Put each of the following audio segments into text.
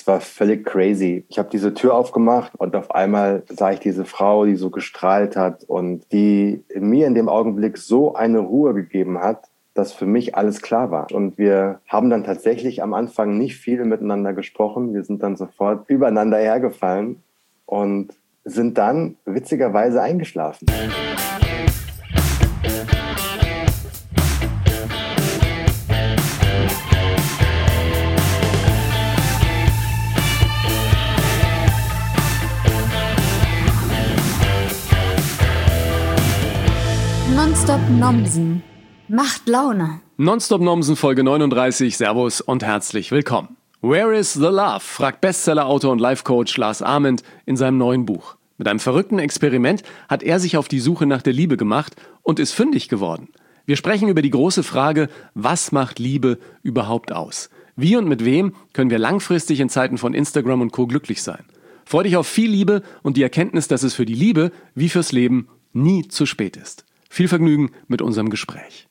Das war völlig crazy. Ich habe diese Tür aufgemacht und auf einmal sah ich diese Frau, die so gestrahlt hat und die mir in dem Augenblick so eine Ruhe gegeben hat, dass für mich alles klar war. Und wir haben dann tatsächlich am Anfang nicht viel miteinander gesprochen. Wir sind dann sofort übereinander hergefallen und sind dann witzigerweise eingeschlafen. Nonstop Nomsen macht Laune. Nonstop Nomsen Folge 39. Servus und herzlich willkommen. Where is the love? Fragt Bestsellerautor und Life-Coach Lars Ament in seinem neuen Buch. Mit einem verrückten Experiment hat er sich auf die Suche nach der Liebe gemacht und ist fündig geworden. Wir sprechen über die große Frage, was macht Liebe überhaupt aus? Wie und mit wem können wir langfristig in Zeiten von Instagram und Co. glücklich sein? Freu dich auf viel Liebe und die Erkenntnis, dass es für die Liebe wie fürs Leben nie zu spät ist. Viel Vergnügen mit unserem Gespräch.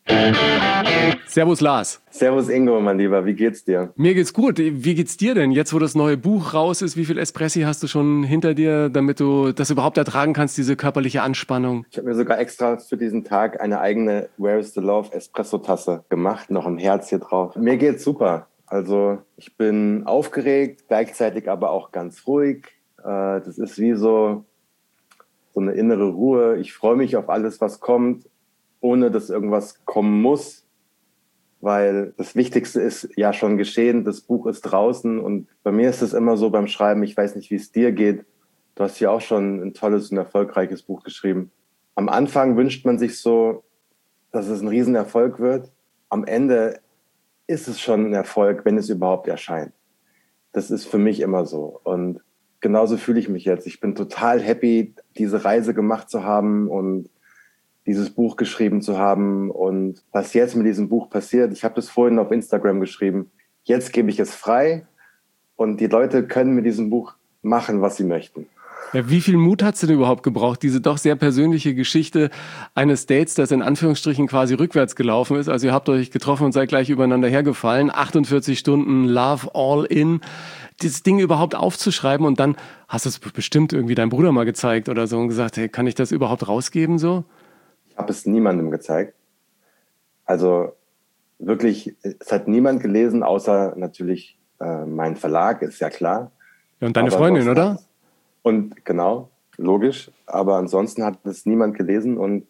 Servus Lars. Servus Ingo, mein Lieber, wie geht's dir? Mir geht's gut. Wie geht's dir denn? Jetzt, wo das neue Buch raus ist, wie viel Espressi hast du schon hinter dir, damit du das überhaupt ertragen kannst, diese körperliche Anspannung? Ich habe mir sogar extra für diesen Tag eine eigene Where is the Love Espresso-Tasse gemacht, noch ein Herz hier drauf. Mir geht's super. Also ich bin aufgeregt, gleichzeitig aber auch ganz ruhig. Das ist wie so eine innere Ruhe. Ich freue mich auf alles, was kommt, ohne dass irgendwas kommen muss, weil das Wichtigste ist ja schon geschehen. Das Buch ist draußen und bei mir ist es immer so beim Schreiben, ich weiß nicht, wie es dir geht. Du hast ja auch schon ein tolles und erfolgreiches Buch geschrieben. Am Anfang wünscht man sich so, dass es ein Riesenerfolg wird. Am Ende ist es schon ein Erfolg, wenn es überhaupt erscheint. Das ist für mich immer so und genauso fühle ich mich jetzt. Ich bin total happy, diese Reise gemacht zu haben und dieses Buch geschrieben zu haben. Und was jetzt mit diesem Buch passiert, ich habe das vorhin auf Instagram geschrieben, jetzt gebe ich es frei und die Leute können mit diesem Buch machen, was sie möchten. Ja, wie viel Mut hat es denn überhaupt gebraucht, diese doch sehr persönliche Geschichte eines Dates, das in Anführungsstrichen quasi rückwärts gelaufen ist? Also ihr habt euch getroffen und seid gleich übereinander hergefallen, 48 Stunden Love all in, dieses Ding überhaupt aufzuschreiben und dann hast du es bestimmt irgendwie deinem Bruder mal gezeigt oder so und gesagt, hey, kann ich das überhaupt rausgeben so? Ich habe es niemandem gezeigt. Also wirklich, es hat niemand gelesen, außer natürlich mein Verlag, ist ja klar. Ja, und deine Freundin, oder? Und genau, logisch. Aber ansonsten hat es niemand gelesen. Und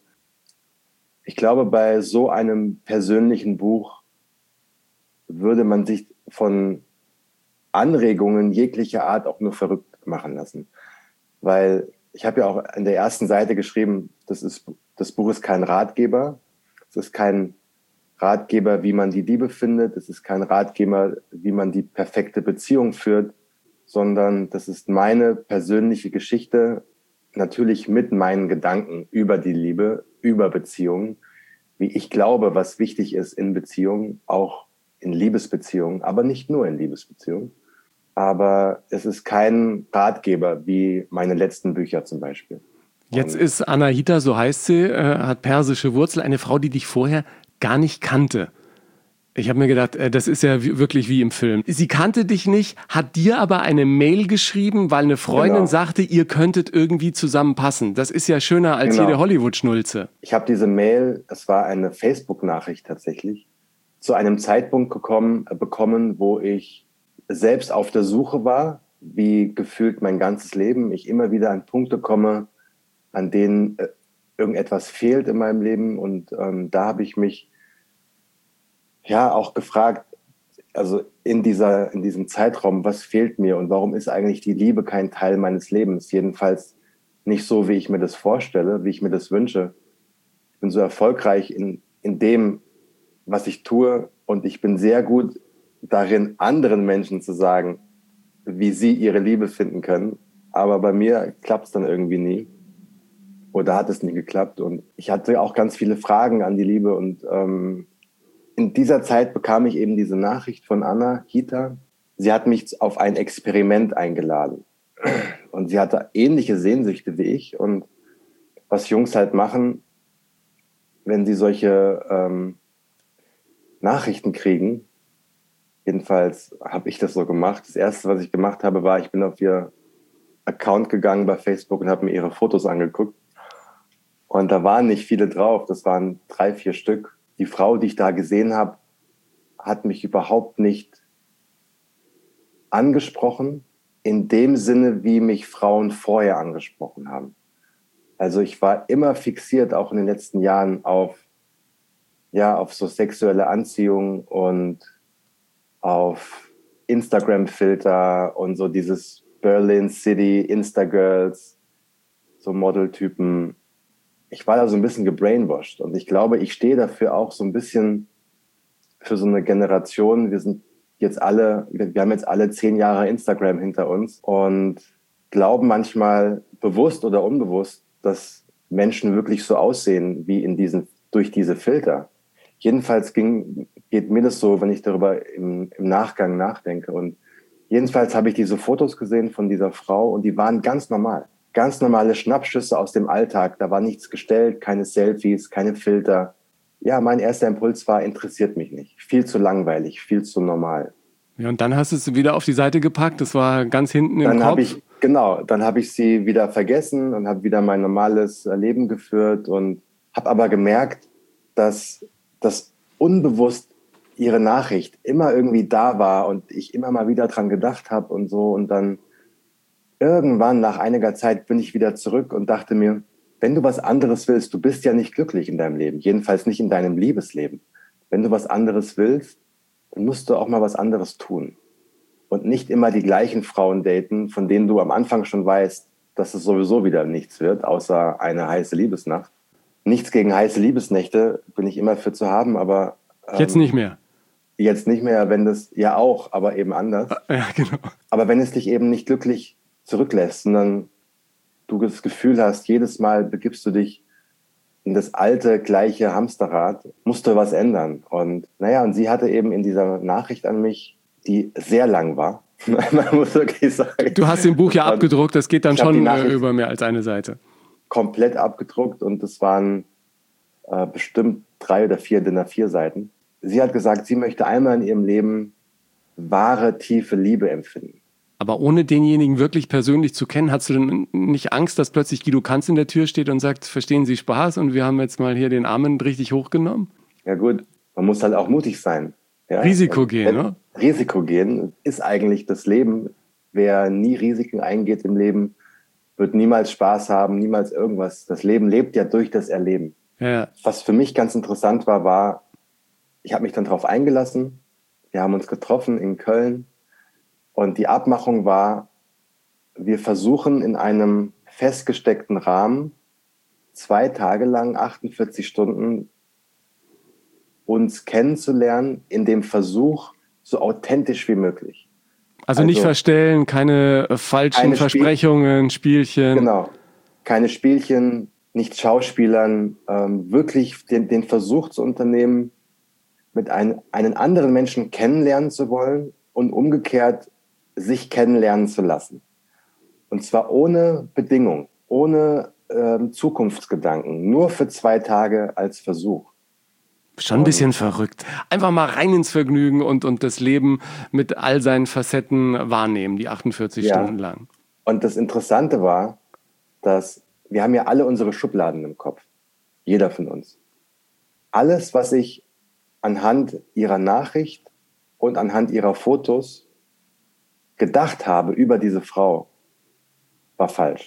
ich glaube, bei so einem persönlichen Buch würde man sich von Anregungen jeglicher Art auch nur verrückt machen lassen. Weil ich habe ja auch in der ersten Seite geschrieben, das Buch ist kein Ratgeber. Es ist kein Ratgeber, wie man die Liebe findet. Es ist kein Ratgeber, wie man die perfekte Beziehung führt, sondern das ist meine persönliche Geschichte, natürlich mit meinen Gedanken über die Liebe, über Beziehungen, wie ich glaube, was wichtig ist in Beziehungen, auch in Liebesbeziehungen, aber nicht nur in Liebesbeziehungen. Aber es ist kein Ratgeber wie meine letzten Bücher zum Beispiel. Jetzt ist Anahita, so heißt sie, hat persische Wurzel, eine Frau, die dich vorher gar nicht kannte. Ich habe mir gedacht, das ist ja wirklich wie im Film. Sie kannte dich nicht, hat dir aber eine Mail geschrieben, weil eine Freundin sagte, ihr könntet irgendwie zusammenpassen. Das ist ja schöner als jede Hollywood-Schnulze. Ich habe diese Mail, es war eine Facebook-Nachricht tatsächlich, zu einem Zeitpunkt bekommen, wo ich selbst auf der Suche war, wie gefühlt mein ganzes Leben. Ich immer wieder an Punkte komme, an denen irgendetwas fehlt in meinem Leben. Und da habe ich mich ja auch gefragt, also in diesem Zeitraum, was fehlt mir und warum ist eigentlich die Liebe kein Teil meines Lebens? Jedenfalls nicht so, wie ich mir das vorstelle, wie ich mir das wünsche. Ich bin so erfolgreich in dem, was ich tue und ich bin sehr gut darin, anderen Menschen zu sagen, wie sie ihre Liebe finden können. Aber bei mir klappt es dann irgendwie nie. Oder hat es nie geklappt. Und ich hatte auch ganz viele Fragen an die Liebe und in dieser Zeit bekam ich eben diese Nachricht von Anahita. Sie hat mich auf ein Experiment eingeladen. Und sie hatte ähnliche Sehnsüchte wie ich. Und was Jungs halt machen, wenn sie solche Nachrichten kriegen, Jedenfalls habe ich das so gemacht. Das Erste, was ich gemacht habe, war, ich bin auf ihr Account gegangen bei Facebook und habe mir ihre Fotos angeguckt. Und da waren nicht viele drauf, das waren 3, 4 Stück. Die Frau, die ich da gesehen habe, hat mich überhaupt nicht angesprochen, in dem Sinne, wie mich Frauen vorher angesprochen haben. Also ich war immer fixiert, auch in den letzten Jahren, auf so sexuelle Anziehung und auf Instagram-Filter und so dieses Berlin City, Instagirls, so Modeltypen. Ich war da so ein bisschen gebrainwashed und ich glaube, ich stehe dafür auch so ein bisschen für so eine Generation. Wir haben jetzt alle 10 Jahre Instagram hinter uns und glauben manchmal bewusst oder unbewusst, dass Menschen wirklich so aussehen wie durch diese Filter. Jedenfalls geht mir das so, wenn ich darüber im Nachgang nachdenke. Und jedenfalls habe ich diese Fotos gesehen von dieser Frau und die waren ganz normal. Ganz normale Schnappschüsse aus dem Alltag. Da war nichts gestellt, keine Selfies, keine Filter. Ja, mein erster Impuls war, interessiert mich nicht. Viel zu langweilig, viel zu normal. Ja, und dann hast du es wieder auf die Seite gepackt, das war ganz hinten im Kopf. Dann habe ich sie wieder vergessen und habe wieder mein normales Leben geführt und habe aber gemerkt, dass das unbewusst ihre Nachricht immer irgendwie da war und ich immer mal wieder dran gedacht habe und so. Und dann irgendwann nach einiger Zeit bin ich wieder zurück und dachte mir, wenn du was anderes willst, du bist ja nicht glücklich in deinem Leben, jedenfalls nicht in deinem Liebesleben. Wenn du was anderes willst, dann musst du auch mal was anderes tun. Und nicht immer die gleichen Frauen daten, von denen du am Anfang schon weißt, dass es sowieso wieder nichts wird, außer eine heiße Liebesnacht. Nichts gegen heiße Liebesnächte, bin ich immer für zu haben, aber jetzt nicht mehr. Jetzt nicht mehr, wenn das, ja auch, aber eben anders. Ja, genau. Aber wenn es dich eben nicht glücklich zurücklässt, sondern du das Gefühl hast, jedes Mal begibst du dich in das alte, gleiche Hamsterrad, musst du was ändern. Und sie hatte eben in dieser Nachricht an mich, die sehr lang war, man muss wirklich sagen. Du hast im Buch ja abgedruckt, das geht dann schon über mehr als eine Seite. Komplett abgedruckt und das waren bestimmt 3 oder 4 DIN A4 Seiten. Sie hat gesagt, sie möchte einmal in ihrem Leben wahre, tiefe Liebe empfinden. Aber ohne denjenigen wirklich persönlich zu kennen, hast du denn nicht Angst, dass plötzlich Guido Kanz in der Tür steht und sagt, verstehen Sie Spaß und wir haben jetzt mal hier den Armen richtig hochgenommen? Ja gut, man muss halt auch mutig sein. Ja? Risiko gehen, ne? Risiko gehen ist eigentlich das Leben. Wer nie Risiken eingeht im Leben, wird niemals Spaß haben, niemals irgendwas. Das Leben lebt ja durch das Erleben. Ja. Was für mich ganz interessant war, ich habe mich dann darauf eingelassen. Wir haben uns getroffen in Köln und die Abmachung war, wir versuchen in einem festgesteckten Rahmen 2 Tage lang, 48 Stunden, uns kennenzulernen, in dem Versuch, so authentisch wie möglich. Also nicht verstellen, keine falschen Versprechungen, Spielchen. Genau, keine Spielchen, nicht Schauspielern, wirklich den Versuch zu unternehmen, mit einen anderen Menschen kennenlernen zu wollen und umgekehrt sich kennenlernen zu lassen. Und zwar ohne Bedingung, ohne Zukunftsgedanken, nur für 2 Tage als Versuch. Schon ein bisschen verrückt. Einfach mal rein ins Vergnügen und das Leben mit all seinen Facetten wahrnehmen, die 48 Stunden lang. Und das Interessante war, dass wir haben ja alle unsere Schubladen im Kopf. Jeder von uns. Alles, was ich anhand ihrer Nachricht und anhand ihrer Fotos gedacht habe über diese Frau, war falsch.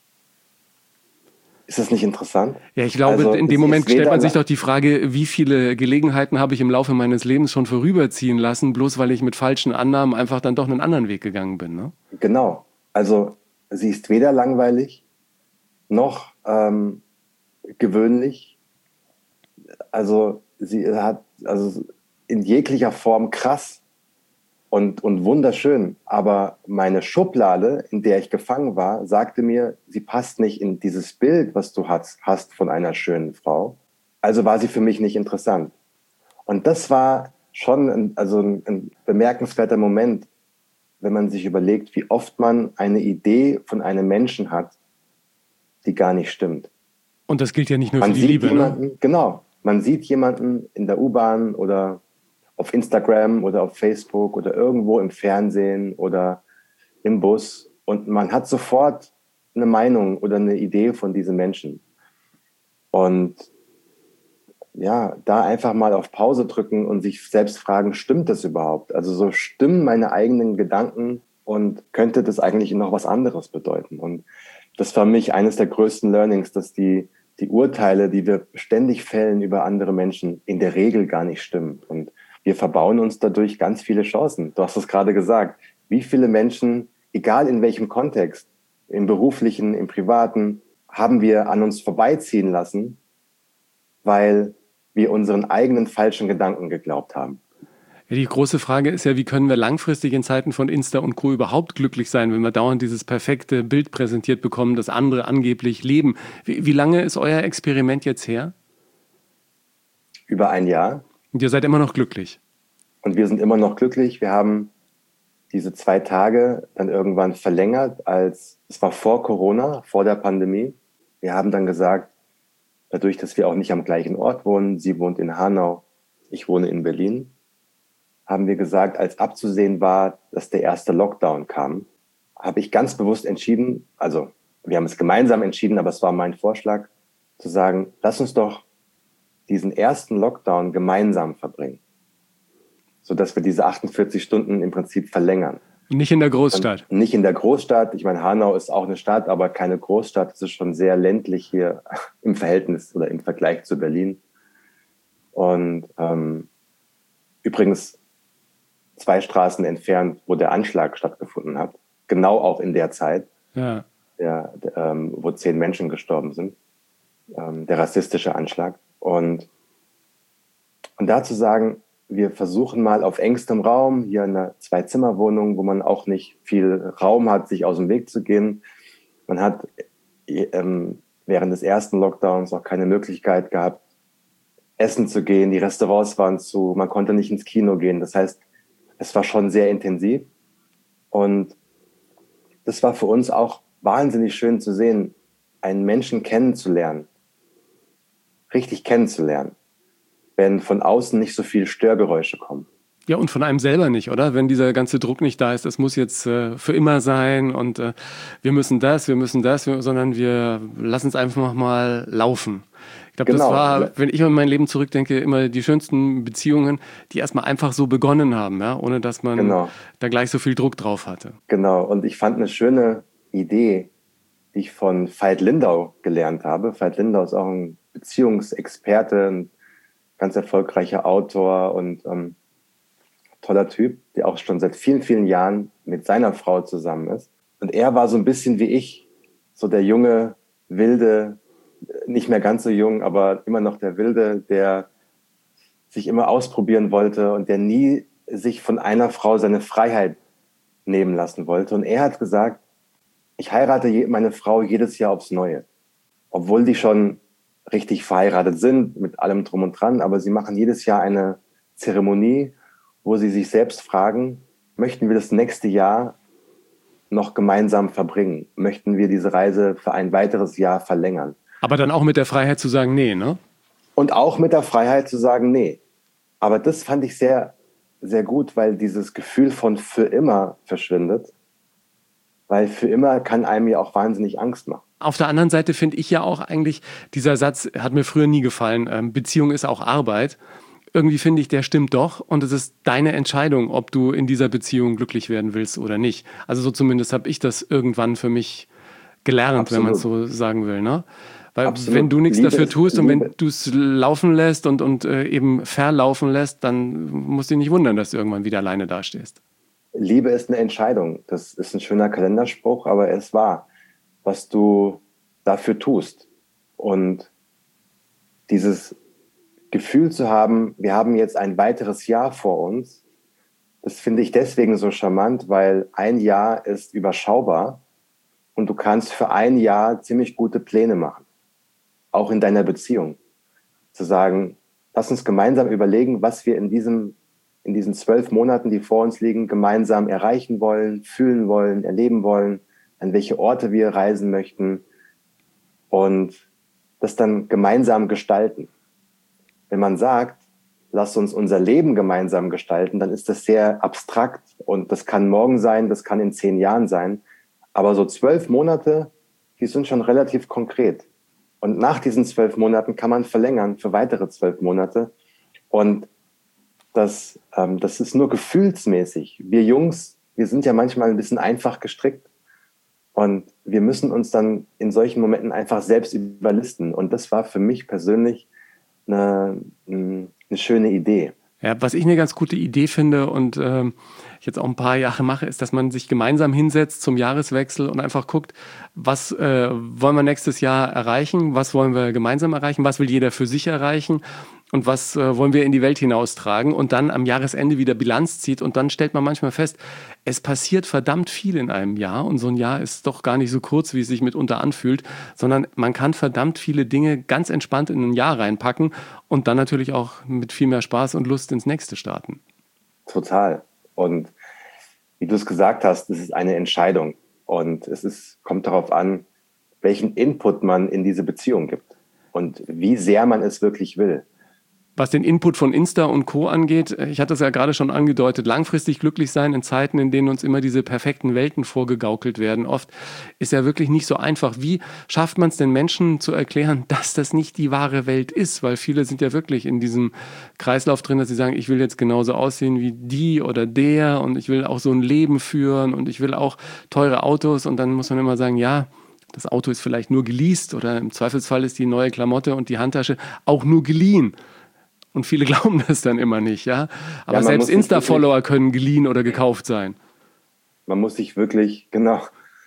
Ist das nicht interessant? Ja, ich glaube, in dem Moment stellt man sich doch die Frage, wie viele Gelegenheiten habe ich im Laufe meines Lebens schon vorüberziehen lassen, bloß weil ich mit falschen Annahmen einfach dann doch einen anderen Weg gegangen bin, ne? Genau. Also sie ist weder langweilig noch gewöhnlich. Also sie hat in jeglicher Form krass und wunderschön. Aber meine Schublade, in der ich gefangen war, sagte mir, sie passt nicht in dieses Bild, was du hast von einer schönen Frau. Also war sie für mich nicht interessant. Und das war schon ein bemerkenswerter Moment, wenn man sich überlegt, wie oft man eine Idee von einem Menschen hat, die gar nicht stimmt. Und das gilt ja nicht nur für die Liebe, ne? Genau. Man sieht jemanden in der U-Bahn oder auf Instagram oder auf Facebook oder irgendwo im Fernsehen oder im Bus und man hat sofort eine Meinung oder eine Idee von diesen Menschen. Und ja, da einfach mal auf Pause drücken und sich selbst fragen, stimmt das überhaupt? Also so stimmen meine eigenen Gedanken und könnte das eigentlich noch was anderes bedeuten? Und das war für mich eines der größten Learnings, dass die Urteile, die wir ständig fällen über andere Menschen, in der Regel gar nicht stimmen. Und wir verbauen uns dadurch ganz viele Chancen. Du hast es gerade gesagt. Wie viele Menschen, egal in welchem Kontext, im beruflichen, im privaten, haben wir an uns vorbeiziehen lassen, weil wir unseren eigenen falschen Gedanken geglaubt haben. Ja, die große Frage ist ja, wie können wir langfristig in Zeiten von Insta und Co. überhaupt glücklich sein, wenn wir dauernd dieses perfekte Bild präsentiert bekommen, das andere angeblich leben. Wie lange ist euer Experiment jetzt her? Über ein Jahr. Und ihr seid immer noch glücklich? Und wir sind immer noch glücklich. Wir haben diese 2 Tage dann irgendwann verlängert, es war vor Corona, vor der Pandemie. Wir haben dann gesagt, dadurch, dass wir auch nicht am gleichen Ort wohnen, sie wohnt in Hanau, ich wohne in Berlin, haben wir gesagt, als abzusehen war, dass der erste Lockdown kam, habe ich ganz bewusst entschieden, also wir haben es gemeinsam entschieden, aber es war mein Vorschlag, zu sagen, lass uns doch diesen ersten Lockdown gemeinsam verbringen, sodass wir diese 48 Stunden im Prinzip verlängern. Nicht in der Großstadt. Und nicht in der Großstadt. Ich meine, Hanau ist auch eine Stadt, aber keine Großstadt. Es ist schon sehr ländlich hier im Verhältnis oder im Vergleich zu Berlin. Und übrigens 2 Straßen entfernt, wo der Anschlag stattgefunden hat. Genau auch in der Zeit, Ja. Wo 10 Menschen gestorben sind. Der rassistische Anschlag. Und da zu sagen, wir versuchen mal auf engstem Raum, hier in einer 2-Zimmer-Wohnung, wo man auch nicht viel Raum hat, sich aus dem Weg zu gehen. Man hat während des ersten Lockdowns auch keine Möglichkeit gehabt, essen zu gehen. Die Restaurants waren zu, man konnte nicht ins Kino gehen. Das heißt, es war schon sehr intensiv. Und das war für uns auch wahnsinnig schön zu sehen, einen Menschen kennenzulernen, richtig kennenzulernen, wenn von außen nicht so viele Störgeräusche kommen. Ja, und von einem selber nicht, oder? Wenn dieser ganze Druck nicht da ist, das muss jetzt für immer sein und wir müssen das, sondern wir lassen es einfach mal laufen. Ich glaube, Genau. Das war, wenn ich an mein Leben zurückdenke, immer die schönsten Beziehungen, die erstmal einfach so begonnen haben, ja? Ohne dass man da gleich so viel Druck drauf hatte. Genau, und ich fand eine schöne Idee, die ich von Veit Lindau gelernt habe. Veit Lindau ist auch ein Beziehungsexperte, ein ganz erfolgreicher Autor und toller Typ, der auch schon seit vielen, vielen Jahren mit seiner Frau zusammen ist. Und er war so ein bisschen wie ich, so der junge, wilde, nicht mehr ganz so jung, aber immer noch der Wilde, der sich immer ausprobieren wollte und der nie sich von einer Frau seine Freiheit nehmen lassen wollte. Und er hat gesagt, ich heirate meine Frau jedes Jahr aufs Neue. Obwohl die schon richtig verheiratet sind, mit allem drum und dran, aber sie machen jedes Jahr eine Zeremonie, wo sie sich selbst fragen, möchten wir das nächste Jahr noch gemeinsam verbringen? Möchten wir diese Reise für ein weiteres Jahr verlängern? Aber dann auch mit der Freiheit zu sagen, nee, ne? Und auch mit der Freiheit zu sagen, nee. Aber das fand ich sehr, sehr gut, weil dieses Gefühl von für immer verschwindet. Weil für immer kann einem ja auch wahnsinnig Angst machen. Auf der anderen Seite finde ich ja auch eigentlich, dieser Satz hat mir früher nie gefallen, Beziehung ist auch Arbeit. Irgendwie finde ich, der stimmt doch und es ist deine Entscheidung, ob du in dieser Beziehung glücklich werden willst oder nicht. Also so zumindest habe ich das irgendwann für mich gelernt, Absolut. wenn man es so sagen will, ne? Weil Absolut. wenn du nichts Liebe dafür tust und Liebe. wenn du es laufen lässt und eben verlaufen lässt, dann musst du dich nicht wundern, dass du irgendwann wieder alleine dastehst. Liebe ist eine Entscheidung. Das ist ein schöner Kalenderspruch, aber es war, was du dafür tust. Und dieses Gefühl zu haben, wir haben jetzt ein weiteres Jahr vor uns, das finde ich deswegen so charmant, weil ein Jahr ist überschaubar und du kannst für ein Jahr ziemlich gute Pläne machen. Auch in deiner Beziehung. Zu sagen, lass uns gemeinsam überlegen, was wir in diesen 12 Monaten, die vor uns liegen, gemeinsam erreichen wollen, fühlen wollen, erleben wollen, an welche Orte wir reisen möchten und das dann gemeinsam gestalten. Wenn man sagt, lass uns unser Leben gemeinsam gestalten, dann ist das sehr abstrakt und das kann morgen sein, das kann in 10 Jahren sein. Aber so 12 Monate, die sind schon relativ konkret. Und nach diesen 12 Monaten kann man verlängern für weitere 12 Monate. Und das ist nur gefühlsmäßig. Wir Jungs, wir sind ja manchmal ein bisschen einfach gestrickt. Und wir müssen uns dann in solchen Momenten einfach selbst überlisten. Und das war für mich persönlich eine schöne Idee. Ja, was ich eine ganz gute Idee finde und ich jetzt auch ein paar Jahre mache, ist, dass man sich gemeinsam hinsetzt zum Jahreswechsel und einfach guckt, was wollen wir nächstes Jahr erreichen, was wollen wir gemeinsam erreichen, was will jeder für sich erreichen und was wollen wir in die Welt hinaustragen und dann am Jahresende wieder Bilanz zieht und dann stellt man manchmal fest, es passiert verdammt viel in einem Jahr und so ein Jahr ist doch gar nicht so kurz, wie es sich mitunter anfühlt, sondern man kann verdammt viele Dinge ganz entspannt in ein Jahr reinpacken und dann natürlich auch mit viel mehr Spaß und Lust ins nächste starten. Total. Und wie du es gesagt hast, es ist eine Entscheidung und kommt darauf an, welchen Input man in diese Beziehung gibt und wie sehr man es wirklich will. Was den Input von Insta und Co. angeht, ich hatte es ja gerade schon angedeutet, langfristig glücklich sein in Zeiten, in denen uns immer diese perfekten Welten vorgegaukelt werden. Oft ist ja wirklich nicht so einfach. Wie schafft man es den Menschen zu erklären, dass das nicht die wahre Welt ist? Weil viele sind ja wirklich in diesem Kreislauf drin, dass sie sagen, ich will jetzt genauso aussehen wie die oder der und ich will auch so ein Leben führen und ich will auch teure Autos. Und dann muss man immer sagen, ja, das Auto ist vielleicht nur geleast oder im Zweifelsfall ist die neue Klamotte und die Handtasche auch nur geliehen. Und viele glauben das dann immer nicht, ja. Aber ja, selbst Insta-Follower können geliehen oder gekauft sein. Man muss sich wirklich genau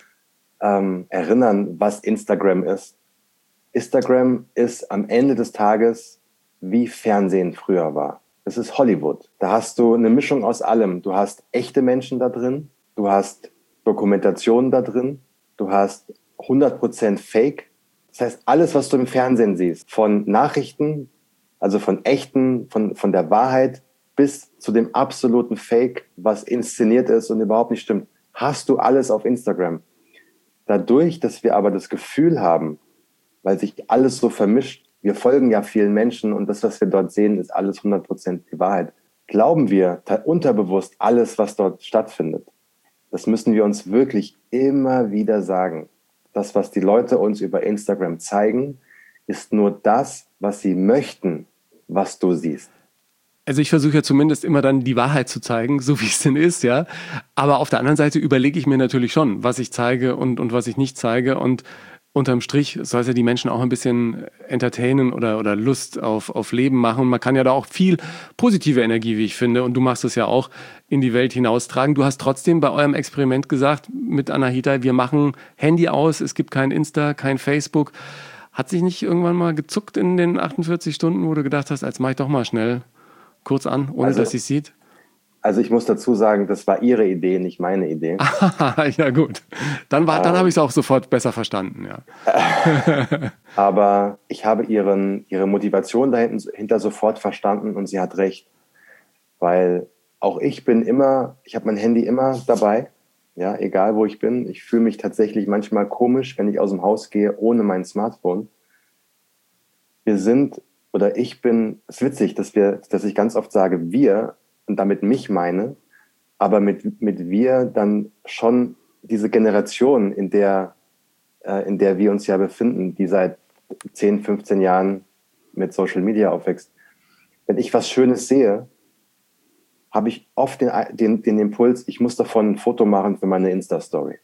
erinnern, was Instagram ist. Instagram ist am Ende des Tages, wie Fernsehen früher war. Das ist Hollywood. Da hast du eine Mischung aus allem. Du hast echte Menschen da drin, du hast Dokumentationen da drin, du hast 100% Fake. Das heißt, alles, was du im Fernsehen siehst, von Nachrichten, also von echten, von der Wahrheit bis zu dem absoluten Fake, was inszeniert ist und überhaupt nicht stimmt, hast du alles auf Instagram. Dadurch, dass wir aber das Gefühl haben, weil sich alles so vermischt, wir folgen ja vielen Menschen und das, was wir dort sehen, ist alles 100% die Wahrheit, glauben wir unterbewusst alles, was dort stattfindet. Das müssen wir uns wirklich immer wieder sagen. Das, was die Leute uns über Instagram zeigen, ist nur das, was sie möchten, was du siehst. Also ich versuche ja zumindest immer dann die Wahrheit zu zeigen, so wie es denn ist, ja. Aber auf der anderen Seite überlege ich mir natürlich schon, was ich zeige und was ich nicht zeige. Und unterm Strich soll es ja die Menschen auch ein bisschen entertainen oder Lust auf Leben machen. Und man kann ja da auch viel positive Energie, wie ich finde, und du machst es ja auch, in die Welt hinaustragen. Du hast trotzdem bei eurem Experiment gesagt, mit Anahita, wir machen Handy aus, es gibt kein Insta, kein Facebook. Hat sich nicht irgendwann mal gezuckt in den 48 Stunden, wo du gedacht hast, als mache ich doch mal schnell kurz an, ohne dass sie es sieht? Also ich muss dazu sagen, das war ihre Idee, nicht meine Idee. Ja gut, dann habe ich es auch sofort besser verstanden. Ja. Aber ich habe ihre Motivation dahinter sofort verstanden und sie hat recht. Weil auch ich habe mein Handy immer dabei, ja, egal wo ich bin. Ich fühle mich tatsächlich manchmal komisch, wenn ich aus dem Haus gehe ohne mein Smartphone. Es ist witzig, dass ich ganz oft sage, wir, und damit mich meine, aber mit wir dann schon diese Generation, in der wir uns ja befinden, die seit 10, 15 Jahren mit Social Media aufwächst. Wenn ich was Schönes sehe, habe ich oft den Impuls, ich muss davon ein Foto machen für meine Insta-Story.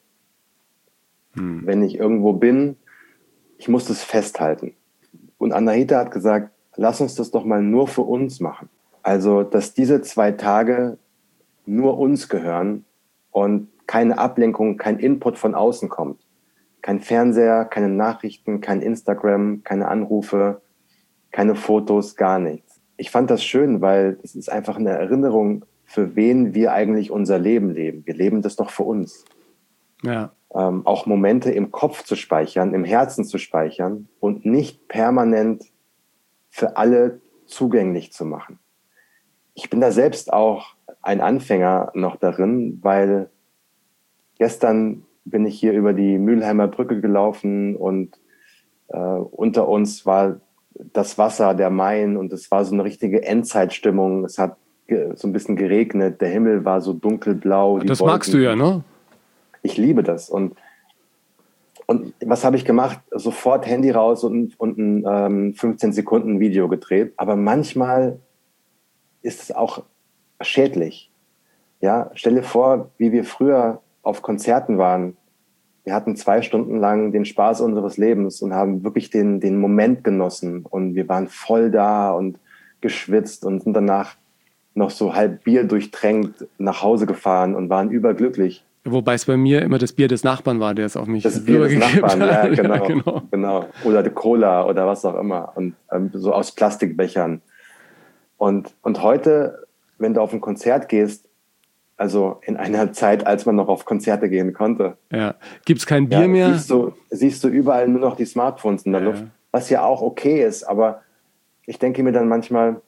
Wenn ich irgendwo bin, ich muss das festhalten. Und Anahita hat gesagt, lass uns das doch mal nur für uns machen. Also, dass diese 2 Tage nur uns gehören und keine Ablenkung, kein Input von außen kommt. Kein Fernseher, keine Nachrichten, kein Instagram, keine Anrufe, keine Fotos, gar nichts. Ich fand das schön, weil es ist einfach eine Erinnerung, für wen wir eigentlich unser Leben leben. Wir leben das doch für uns. Ja. Auch Momente im Kopf zu speichern, im Herzen zu speichern und nicht permanent für alle zugänglich zu machen. Ich bin da selbst auch ein Anfänger noch darin, weil gestern bin ich hier über die Mülheimer Brücke gelaufen und unter uns war das Wasser, der Main, und es war so eine richtige Endzeitstimmung. Es hat so ein bisschen geregnet, der Himmel war so dunkelblau. Die Das Wolken. magst du ja, ne? Ich liebe das. Und was habe ich gemacht? Sofort Handy raus und ein 15 Sekunden Video gedreht. Aber manchmal ist es auch schädlich. Ja, stell dir vor, wie wir früher auf Konzerten waren. Wir hatten 2 Stunden lang den Spaß unseres Lebens und haben wirklich den Moment genossen. Und wir waren voll da und geschwitzt und sind danach noch so halb Bier durchtränkt nach Hause gefahren und waren überglücklich. Wobei es bei mir immer das Bier des Nachbarn war, der es auf mich Das Bier des Nachbarn, ja, genau, ja, genau. Oder die Cola oder was auch immer. Und so aus Plastikbechern. Und heute, wenn du auf ein Konzert gehst, also in einer Zeit, als man noch auf Konzerte gehen konnte. Ja. Gibt es kein Bier mehr? Siehst du überall nur noch die Smartphones in der Luft, was ja auch okay ist. Aber ich denke mir dann manchmal,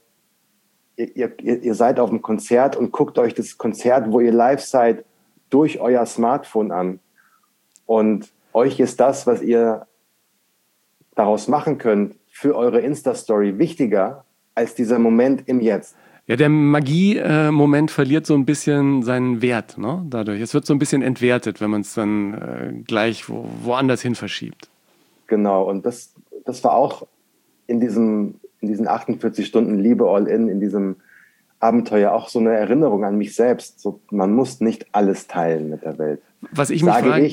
ihr seid auf einem Konzert und guckt euch das Konzert, wo ihr live seid, durch euer Smartphone an. Und euch ist das, was ihr daraus machen könnt, für eure Insta-Story wichtiger als dieser Moment im Jetzt. Ja, der Magie-Moment verliert so ein bisschen seinen Wert, ne? Dadurch. Es wird so ein bisschen entwertet, wenn man es dann gleich woanders hin verschiebt. Genau, und das war auch in diesen 48 Stunden Liebe All-In, in diesem Abenteuer auch so eine Erinnerung an mich selbst. So, man muss nicht alles teilen mit der Welt. Was ich mich frage,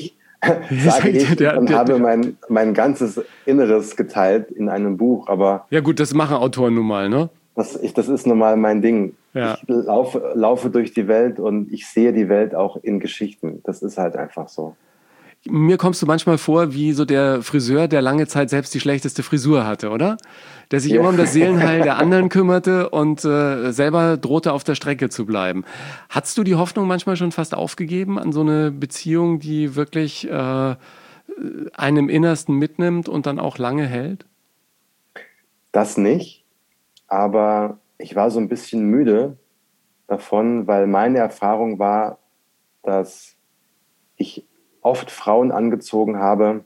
und habe mein ganzes Inneres geteilt in einem Buch. Aber ja gut, das machen Autoren nun mal, ne? Das ist nun mal mein Ding. Ja. Ich laufe durch die Welt und ich sehe die Welt auch in Geschichten. Das ist halt einfach so. Mir kommst du manchmal vor wie so der Friseur, der lange Zeit selbst die schlechteste Frisur hatte, oder? Der sich immer um das Seelenheil der anderen kümmerte und selber drohte, auf der Strecke zu bleiben. Hattest du die Hoffnung manchmal schon fast aufgegeben an so eine Beziehung, die wirklich einen im Innersten mitnimmt und dann auch lange hält? Das nicht. Aber ich war so ein bisschen müde davon, weil meine Erfahrung war, dass ich oft Frauen angezogen habe,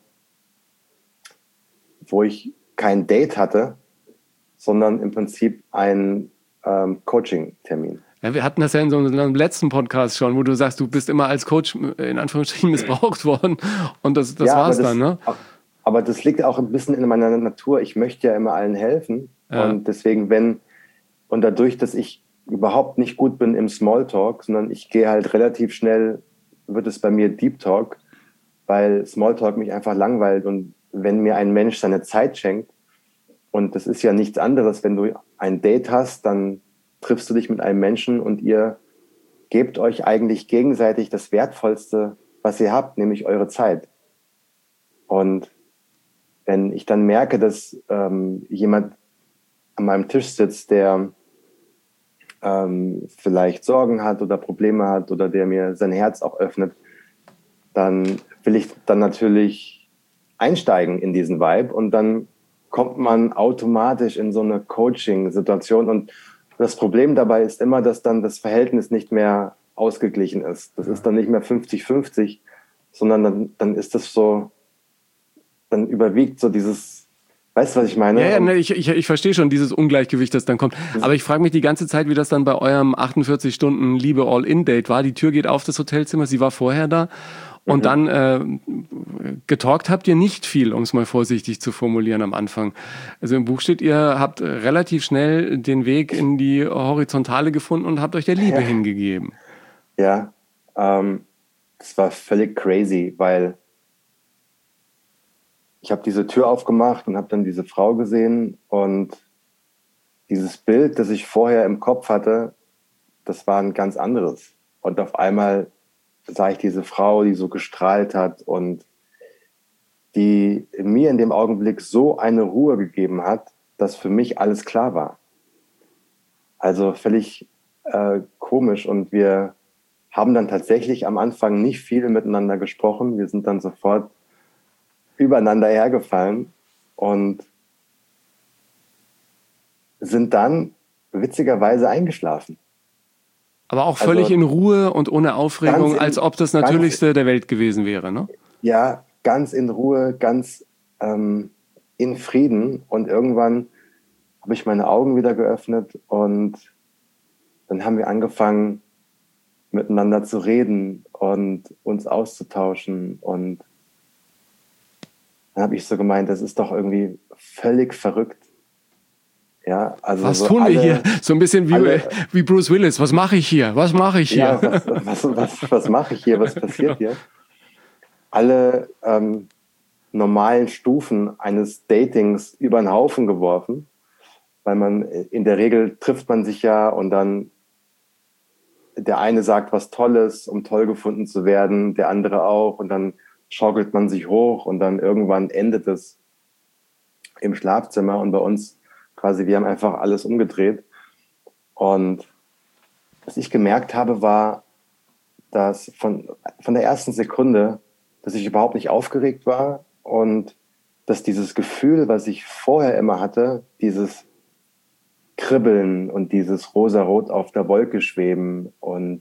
wo ich kein Date hatte, sondern im Prinzip einen Coaching-Termin. Ja, wir hatten das ja in so einem letzten Podcast schon, wo du sagst, du bist immer als Coach in Anführungsstrichen missbraucht worden und das war's dann, ne? Aber das liegt auch ein bisschen in meiner Natur. Ich möchte ja immer allen helfen. Ja. Und deswegen, und dadurch, dass ich überhaupt nicht gut bin im Smalltalk, sondern ich gehe halt relativ schnell, wird es bei mir Deep Talk, weil Smalltalk mich einfach langweilt. Und wenn mir ein Mensch seine Zeit schenkt, und das ist ja nichts anderes, wenn du ein Date hast, dann triffst du dich mit einem Menschen und ihr gebt euch eigentlich gegenseitig das Wertvollste, was ihr habt, nämlich eure Zeit. Und wenn ich dann merke, dass jemand an meinem Tisch sitzt, der vielleicht Sorgen hat oder Probleme hat oder der mir sein Herz auch öffnet, dann will ich dann natürlich einsteigen in diesen Vibe und dann kommt man automatisch in so eine Coaching-Situation und das Problem dabei ist immer, dass dann das Verhältnis nicht mehr ausgeglichen ist. Das ist dann nicht mehr 50-50, sondern dann ist das so, dann überwiegt so dieses, weißt du, was ich meine? Ja, ne, ich verstehe schon dieses Ungleichgewicht, das dann kommt. Aber ich frage mich die ganze Zeit, wie das dann bei eurem 48-Stunden-Liebe-All-In-Date war. Die Tür geht auf das Hotelzimmer, sie war vorher da. Und dann getalkt habt ihr nicht viel, um es mal vorsichtig zu formulieren am Anfang. Also im Buch steht, ihr habt relativ schnell den Weg in die Horizontale gefunden und habt euch der Liebe hingegeben. Ja, das war völlig crazy, weil ich habe diese Tür aufgemacht und habe dann diese Frau gesehen und dieses Bild, das ich vorher im Kopf hatte, das war ein ganz anderes. Und auf einmal sah ich diese Frau, die so gestrahlt hat und die mir in dem Augenblick so eine Ruhe gegeben hat, dass für mich alles klar war. Also völlig komisch und wir haben dann tatsächlich am Anfang nicht viel miteinander gesprochen. Wir sind dann sofort übereinander hergefallen und sind dann witzigerweise eingeschlafen. Aber auch völlig in Ruhe und ohne Aufregung, als ob das Natürlichste der Welt gewesen wäre, ne? Ja, ganz in Ruhe, ganz in Frieden. Und irgendwann habe ich meine Augen wieder geöffnet und dann haben wir angefangen, miteinander zu reden und uns auszutauschen. Und dann habe ich so gemeint, das ist doch irgendwie völlig verrückt. Ja, also Was so tun wir hier? So ein bisschen alle, wie Bruce Willis. Was mache ich hier? Was mache ich hier? ja, was mache ich hier? Was passiert hier? Alle normalen Stufen eines Datings über den Haufen geworfen, weil man in der Regel trifft man sich ja und dann der eine sagt was Tolles, um toll gefunden zu werden, der andere auch und dann schaukelt man sich hoch und dann irgendwann endet es im Schlafzimmer und bei uns quasi, wir haben einfach alles umgedreht und was ich gemerkt habe, war, dass von der ersten Sekunde, dass ich überhaupt nicht aufgeregt war und dass dieses Gefühl, was ich vorher immer hatte, dieses Kribbeln und dieses Rosarot auf der Wolke schweben und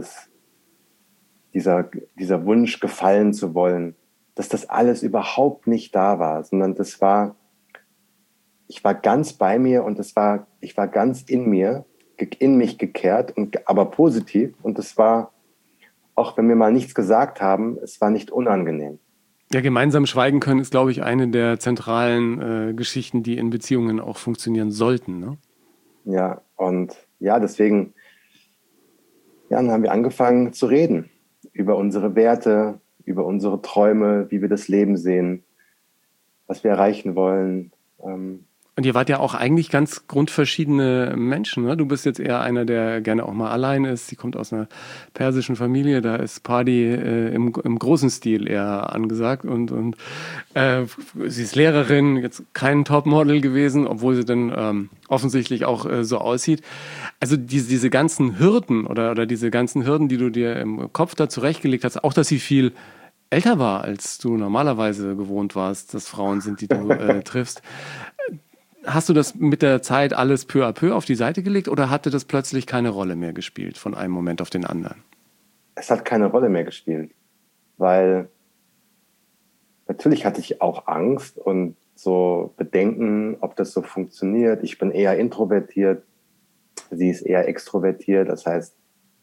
dieser Wunsch, gefallen zu wollen, dass das alles überhaupt nicht da war, sondern ich war ganz bei mir und ich war ganz in mich gekehrt, aber positiv. Und es war, auch wenn wir mal nichts gesagt haben, es war nicht unangenehm. Ja, gemeinsam schweigen können ist, glaube ich, eine der zentralen Geschichten, die in Beziehungen auch funktionieren sollten. Ne? Ja, und ja, deswegen, ja, dann haben wir angefangen zu reden über unsere Werte, über unsere Träume, wie wir das Leben sehen, was wir erreichen wollen. Und ihr wart ja auch eigentlich ganz grundverschiedene Menschen. Ne? Du bist jetzt eher einer, der gerne auch mal allein ist. Sie kommt aus einer persischen Familie, da ist Party im großen Stil eher angesagt. Und sie ist Lehrerin, jetzt kein Topmodel gewesen, obwohl sie dann offensichtlich auch so aussieht. Also diese ganzen Hürden oder diese ganzen Hürden, die du dir im Kopf da zurechtgelegt hast, auch dass sie viel älter war, als du normalerweise gewohnt warst, dass Frauen sind, die du triffst. Hast du das mit der Zeit alles peu à peu auf die Seite gelegt oder hatte das plötzlich keine Rolle mehr gespielt von einem Moment auf den anderen? Es hat keine Rolle mehr gespielt, weil natürlich hatte ich auch Angst und so Bedenken, ob das so funktioniert. Ich bin eher introvertiert, sie ist eher extrovertiert. Das heißt,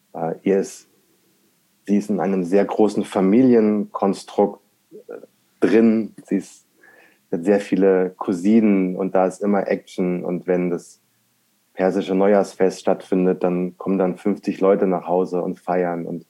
sie ist in einem sehr großen Familienkonstrukt drin. Sie hat sehr viele Cousinen und da ist immer Action. Und wenn das persische Neujahrsfest stattfindet, dann kommen dann 50 Leute nach Hause und feiern. Und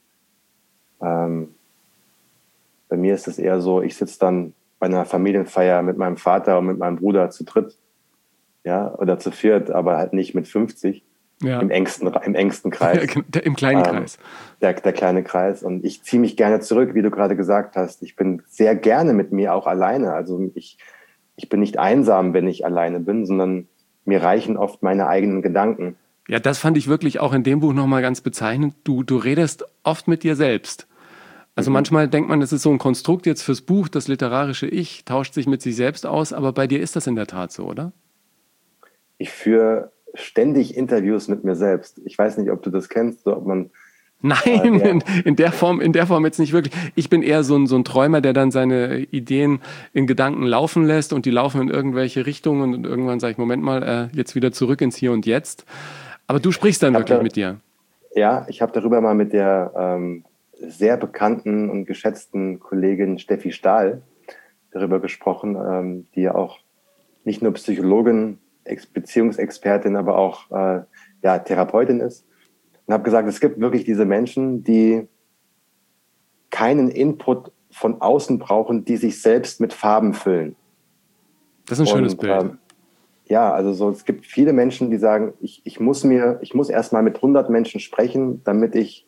bei mir ist es eher so, ich sitze dann bei einer Familienfeier mit meinem Vater und mit meinem Bruder zu dritt, ja, oder zu viert, aber halt nicht mit 50 Ja. im engsten Kreis. Im kleinen Kreis. Der kleine Kreis. Und ich ziehe mich gerne zurück, wie du gerade gesagt hast. Ich bin sehr gerne mit mir auch alleine. Also ich bin nicht einsam, wenn ich alleine bin, sondern mir reichen oft meine eigenen Gedanken. Ja, das fand ich wirklich auch in dem Buch nochmal ganz bezeichnend. Du redest oft mit dir selbst. Also manchmal denkt man, es ist so ein Konstrukt jetzt fürs Buch, das literarische Ich tauscht sich mit sich selbst aus, aber bei dir ist das in der Tat so, oder? Ich führe ständig Interviews mit mir selbst. Ich weiß nicht, ob du das kennst, oder ob man... Nein, in der Form jetzt nicht wirklich. Ich bin eher so ein Träumer, der dann seine Ideen in Gedanken laufen lässt und die laufen in irgendwelche Richtungen und irgendwann sage ich, Moment mal, jetzt wieder zurück ins Hier und Jetzt. Aber du sprichst dann wirklich mit dir. Ja, ich habe darüber mal mit der sehr bekannten und geschätzten Kollegin Steffi Stahl darüber gesprochen, die ja auch nicht nur Psychologin, Beziehungsexpertin, aber auch Therapeutin ist. Und habe gesagt, es gibt wirklich diese Menschen, die keinen Input von außen brauchen, die sich selbst mit Farben füllen. Das ist ein schönes Bild. Es gibt viele Menschen, die sagen, ich muss erstmal mit 100 Menschen sprechen, damit ich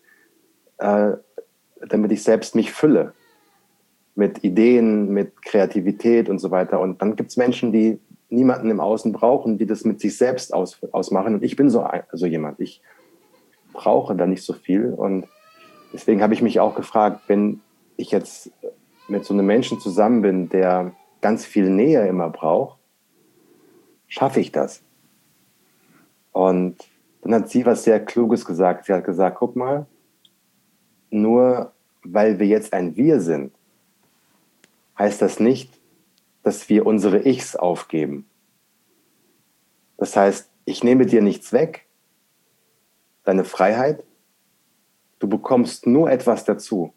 selbst mich fülle. Mit Ideen, mit Kreativität und so weiter. Und dann gibt es Menschen, die niemanden im Außen brauchen, die das mit sich selbst ausmachen. Und ich bin so jemand. Ich brauche da nicht so viel. Und deswegen habe ich mich auch gefragt, wenn ich jetzt mit so einem Menschen zusammen bin, der ganz viel Nähe immer braucht, schaffe ich das? Und dann hat sie was sehr Kluges gesagt. Sie hat gesagt, guck mal, nur weil wir jetzt ein Wir sind, heißt das nicht, dass wir unsere Ichs aufgeben. Das heißt, ich nehme dir nichts weg, deine Freiheit, du bekommst nur etwas dazu.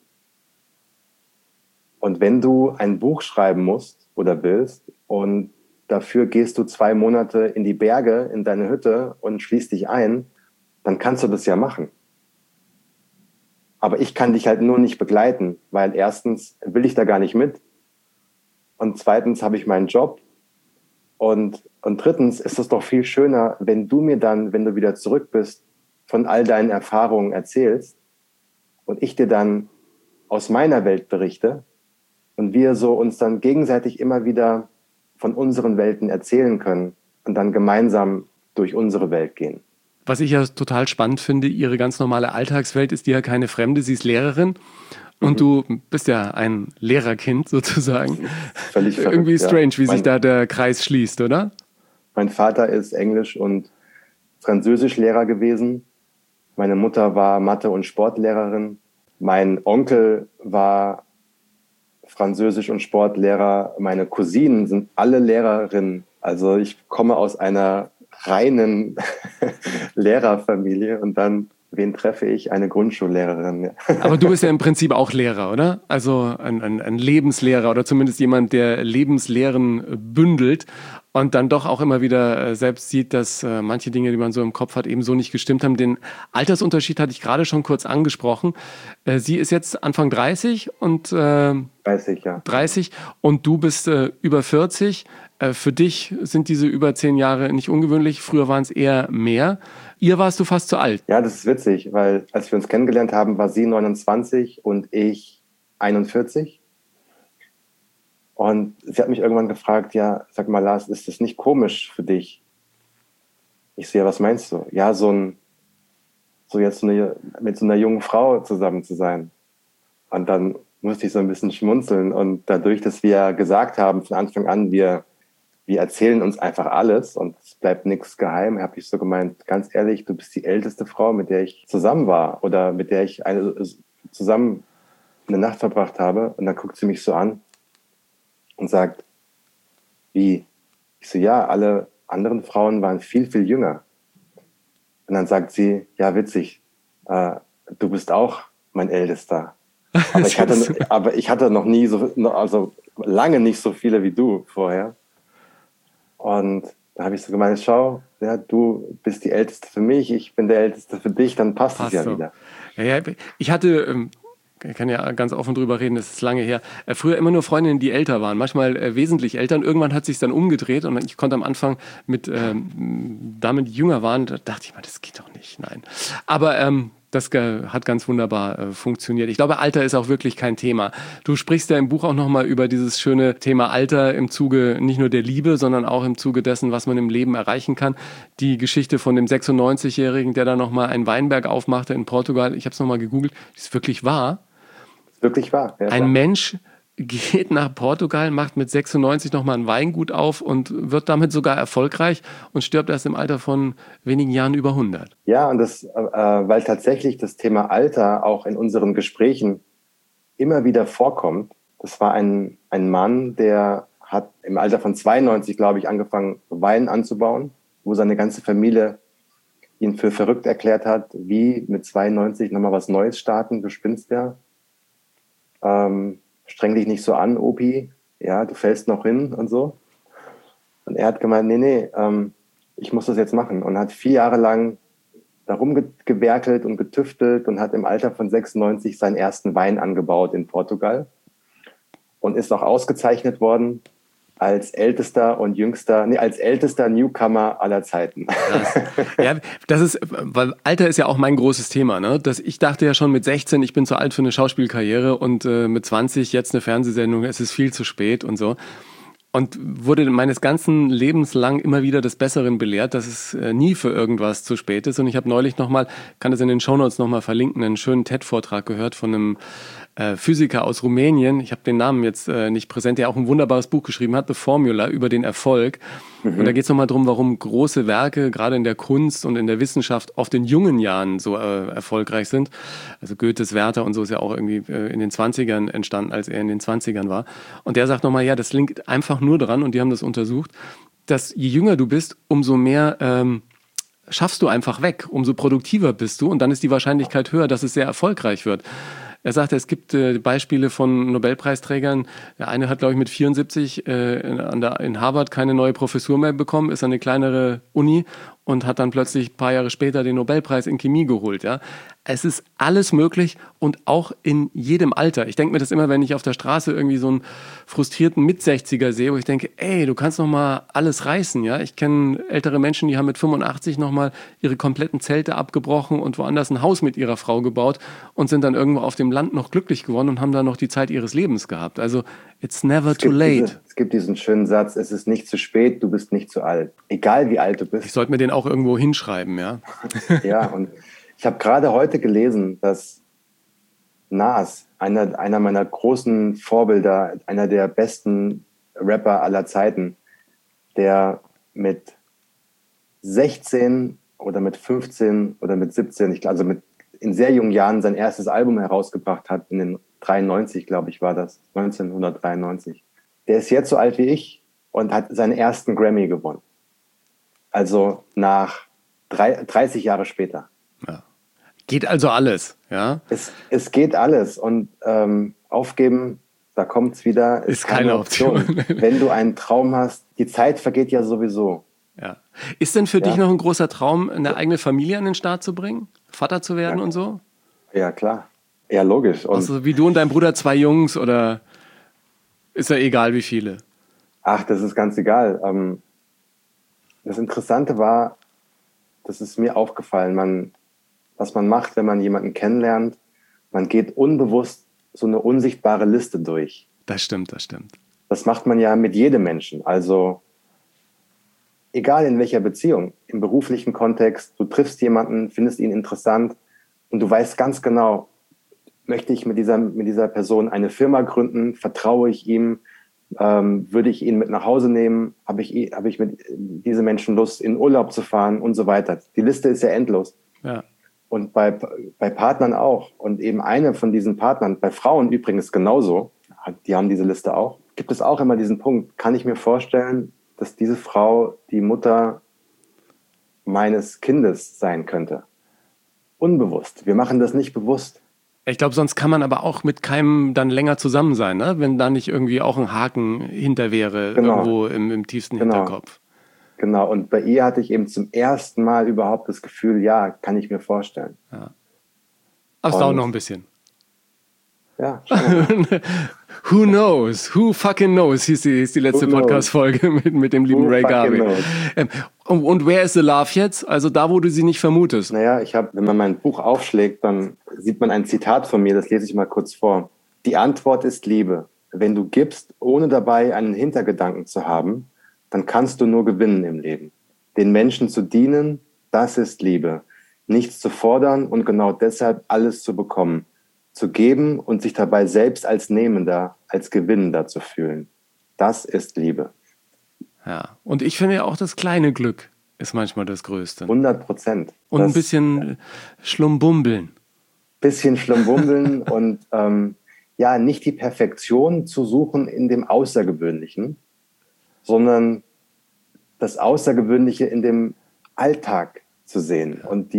Und wenn du ein Buch schreiben musst oder willst und dafür gehst du 2 Monate in die Berge, in deine Hütte und schließt dich ein, dann kannst du das ja machen. Aber ich kann dich halt nur nicht begleiten, weil erstens will ich da gar nicht mit und zweitens habe ich meinen Job und drittens ist es doch viel schöner, wenn du mir dann, wenn du wieder zurück bist, von all deinen Erfahrungen erzählst und ich dir dann aus meiner Welt berichte und wir so uns dann gegenseitig immer wieder von unseren Welten erzählen können und dann gemeinsam durch unsere Welt gehen. Was ich ja total spannend finde, ihre ganz normale Alltagswelt ist dir ja keine fremde, sie ist Lehrerin und du bist ja ein Lehrerkind sozusagen. Völlig verrückt, irgendwie strange, wie sich da der Kreis schließt, oder? Mein Vater ist Englisch- und Französischlehrer gewesen. Meine Mutter war Mathe- und Sportlehrerin. Mein Onkel war Französisch- und Sportlehrer. Meine Cousinen sind alle Lehrerinnen. Also ich komme aus einer reinen Lehrerfamilie und dann, wen treffe ich? Eine Grundschullehrerin. Ja. Aber du bist ja im Prinzip auch Lehrer, oder? Also ein Lebenslehrer oder zumindest jemand, der Lebenslehren bündelt und dann doch auch immer wieder selbst sieht, dass manche Dinge, die man so im Kopf hat, eben so nicht gestimmt haben. Den Altersunterschied hatte ich gerade schon kurz angesprochen. Sie ist jetzt Anfang 30 und 30, ja. 30 und du bist über 40. Für dich sind diese über 10 Jahre nicht ungewöhnlich. Früher waren es eher mehr. Ihr warst du fast zu alt. Ja, das ist witzig, weil als wir uns kennengelernt haben, war sie 29 und ich 41. Und sie hat mich irgendwann gefragt, ja, sag mal Lars, ist das nicht komisch für dich? Ich so, ja, was meinst du? Ja, mit so einer jungen Frau zusammen zu sein. Und dann musste ich so ein bisschen schmunzeln. Und dadurch, dass wir gesagt haben von Anfang an, wir erzählen uns einfach alles und es bleibt nichts geheim, habe ich so gemeint, ganz ehrlich, du bist die älteste Frau, mit der ich zusammen war oder mit der ich zusammen eine Nacht verbracht habe. Und dann guckt sie mich so an und sagt, wie? Ich so, ja, alle anderen Frauen waren viel, viel jünger. Und dann sagt sie, ja, witzig, du bist auch mein Ältester. Aber ich hatte noch nie also lange nicht so viele wie du vorher. Und da habe ich so gemeint, schau, ja, du bist die Älteste für mich, ich bin der Älteste für dich, dann passt es ja so wieder. Ja, ich hatte, ich kann ja ganz offen drüber reden, das ist lange her, früher immer nur Freundinnen, die älter waren, manchmal wesentlich älter. Und irgendwann hat sich dann umgedreht und ich konnte am Anfang mit Damen, die jünger waren, da dachte ich mal, das geht doch nicht, nein. Aber das hat ganz wunderbar funktioniert. Ich glaube, Alter ist auch wirklich kein Thema. Du sprichst ja im Buch auch nochmal über dieses schöne Thema Alter im Zuge nicht nur der Liebe, sondern auch im Zuge dessen, was man im Leben erreichen kann. Die Geschichte von dem 96-Jährigen, der da nochmal einen Weinberg aufmachte in Portugal. Ich habe es nochmal gegoogelt. Das ist wirklich wahr. Wirklich wahr. Ja, ein Mensch geht nach Portugal, macht mit 96 nochmal ein Weingut auf und wird damit sogar erfolgreich und stirbt erst im Alter von wenigen Jahren über 100. Ja, und das, weil tatsächlich das Thema Alter auch in unseren Gesprächen immer wieder vorkommt. Das war ein Mann, der hat im Alter von 92, glaube ich, angefangen, Wein anzubauen, wo seine ganze Familie ihn für verrückt erklärt hat, wie mit 92 nochmal was Neues starten, du spinnst ja. Streng dich nicht so an, Opi, ja, du fällst noch hin und so. Und er hat gemeint, nee, ich muss das jetzt machen. Und hat 4 Jahre lang darum gewerkelt und getüftelt und hat im Alter von 96 seinen ersten Wein angebaut in Portugal und ist auch ausgezeichnet worden als ältester Newcomer aller Zeiten. Krass. Ja, weil Alter ist ja auch mein großes Thema, ne? Ich dachte ja schon mit 16, ich bin zu alt für eine Schauspielkarriere und mit 20 jetzt eine Fernsehsendung, es ist viel zu spät und so. Und wurde meines ganzen Lebens lang immer wieder des Besseren belehrt, dass es nie für irgendwas zu spät ist. Und ich habe neulich kann das in den Shownotes nochmal verlinken, einen schönen TED-Vortrag gehört von einem Physiker aus Rumänien, ich habe den Namen jetzt nicht präsent, der auch ein wunderbares Buch geschrieben hat, The Formula, über den Erfolg. Und da geht es nochmal darum, warum große Werke, gerade in der Kunst und in der Wissenschaft, oft in jungen Jahren so erfolgreich sind. Also Goethes Werther und so ist ja auch irgendwie in den 20ern entstanden, als er in den 20ern war. Und der sagt nochmal, ja, das liegt einfach nur daran, und die haben das untersucht, dass je jünger du bist, umso mehr schaffst du einfach weg, umso produktiver bist du und dann ist die Wahrscheinlichkeit höher, dass es sehr erfolgreich wird. Er sagte, es gibt Beispiele von Nobelpreisträgern. Der eine hat, glaube ich, mit 74 in Harvard keine neue Professur mehr bekommen, ist an eine kleinere Uni und hat dann plötzlich ein paar Jahre später den Nobelpreis in Chemie geholt. Ja? Es ist alles möglich und auch in jedem Alter. Ich denke mir das immer, wenn ich auf der Straße irgendwie so einen frustrierten Mit-60er sehe, wo ich denke, ey, du kannst noch mal alles reißen. Ja? Ich kenne ältere Menschen, die haben mit 85 noch mal ihre kompletten Zelte abgebrochen und woanders ein Haus mit ihrer Frau gebaut und sind dann irgendwo auf dem Land noch glücklich geworden und haben dann noch die Zeit ihres Lebens gehabt. Also, it's never too late. Es gibt diesen schönen Satz, es ist nicht zu spät, du bist nicht zu alt. Egal wie alt du bist. Ich sollte mir den auch irgendwo hinschreiben, ja. Ja, und ich habe gerade heute gelesen, dass Nas, einer meiner großen Vorbilder, einer der besten Rapper aller Zeiten, der mit 16 oder mit 15 oder mit 17, in sehr jungen Jahren sein erstes Album herausgebracht hat, in den 93, glaube ich, war das, 1993. Der ist jetzt so alt wie ich und hat seinen ersten Grammy gewonnen. Also nach 30 Jahre später. Ja. Geht also alles, ja? Es geht alles und aufgeben, da kommt es wieder, ist keine Option. Wenn du einen Traum hast, die Zeit vergeht ja sowieso. Ja. Ist denn für dich noch ein großer Traum, eine eigene Familie an den Start zu bringen? Vater zu werden und so? Ja, klar. Ja, logisch. Und also wie du und dein Bruder 2 Jungs oder ist ja egal wie viele? Ach, das ist ganz egal. Das Interessante war, das ist mir aufgefallen, was man macht, wenn man jemanden kennenlernt, man geht unbewusst so eine unsichtbare Liste durch. Das stimmt. Das macht man ja mit jedem Menschen. Also egal in welcher Beziehung, im beruflichen Kontext, du triffst jemanden, findest ihn interessant und du weißt ganz genau, möchte ich mit dieser Person eine Firma gründen, vertraue ich ihm, würde ich ihn mit nach Hause nehmen, habe ich mit diesen Menschen Lust, in Urlaub zu fahren und so weiter. Die Liste ist ja endlos. Ja. Und bei Partnern auch. Und eben eine von diesen Partnern, bei Frauen übrigens genauso, die haben diese Liste auch, gibt es auch immer diesen Punkt, kann ich mir vorstellen, dass diese Frau die Mutter meines Kindes sein könnte. Unbewusst. Wir machen das nicht bewusst. Ich glaube, sonst kann man aber auch mit keinem dann länger zusammen sein, ne? Wenn da nicht irgendwie auch ein Haken hinter wäre, irgendwo im tiefsten Hinterkopf. Genau, und bei ihr hatte ich eben zum ersten Mal überhaupt das Gefühl, ja, kann ich mir vorstellen. Ja. Aber es dauert noch ein bisschen. Ja. Who knows? Who fucking knows? Hieß die letzte Podcast-Folge mit dem lieben Ray Garvey. Und where is the love jetzt? Also da, wo du sie nicht vermutest. Naja, wenn man mein Buch aufschlägt, dann sieht man ein Zitat von mir, das lese ich mal kurz vor. Die Antwort ist Liebe. Wenn du gibst, ohne dabei einen Hintergedanken zu haben, dann kannst du nur gewinnen im Leben. Den Menschen zu dienen, das ist Liebe. Nichts zu fordern und genau deshalb alles zu bekommen. Zu geben und sich dabei selbst als Nehmender, als Gewinnender zu fühlen. Das ist Liebe. Ja, und ich finde ja auch, das kleine Glück ist manchmal das Größte. 100%. Und ein bisschen Schlumbumbeln. Bisschen Schlumbumbeln und nicht die Perfektion zu suchen in dem Außergewöhnlichen, sondern das Außergewöhnliche in dem Alltag zu sehen. Und